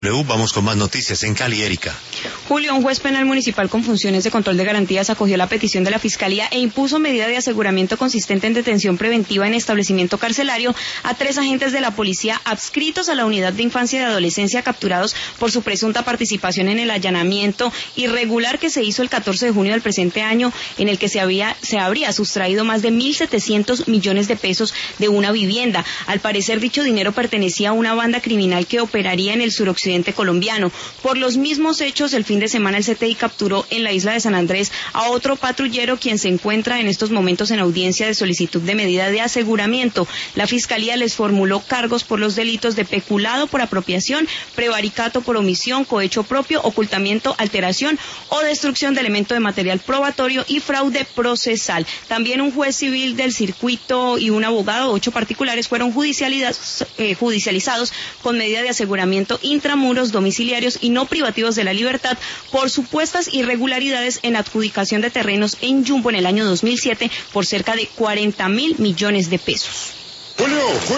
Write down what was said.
Luego vamos con más noticias en Cali, Erika. Julio, un juez penal municipal con funciones de control de garantías acogió la petición de la Fiscalía e impuso medida de aseguramiento consistente en detención preventiva en establecimiento carcelario a 3 agentes de la policía adscritos a la Unidad de Infancia y Adolescencia capturados por su presunta participación en el allanamiento irregular que se hizo el 14 de junio del presente año, en el que se habría sustraído más de 1.700 millones de pesos de una vivienda. Al parecer, dicho dinero pertenecía a una banda criminal que operaría en el suroccidente colombiano. Por los mismos hechos, el fin de semana el CTI capturó en la isla de San Andrés a otro patrullero, quien se encuentra en estos momentos en audiencia de solicitud de medida de aseguramiento. La Fiscalía les formuló cargos por los delitos de peculado por apropiación, prevaricato por omisión, cohecho propio, ocultamiento, alteración o destrucción de elemento de material probatorio y fraude procesal. También un juez civil del circuito y un abogado, 8 particulares, fueron judicializados con medida de aseguramiento intramuros, domiciliarios y no privativos de la libertad por supuestas irregularidades en adjudicación de terrenos en Yumbo en el año 2007 por cerca de 40.000 millones de pesos.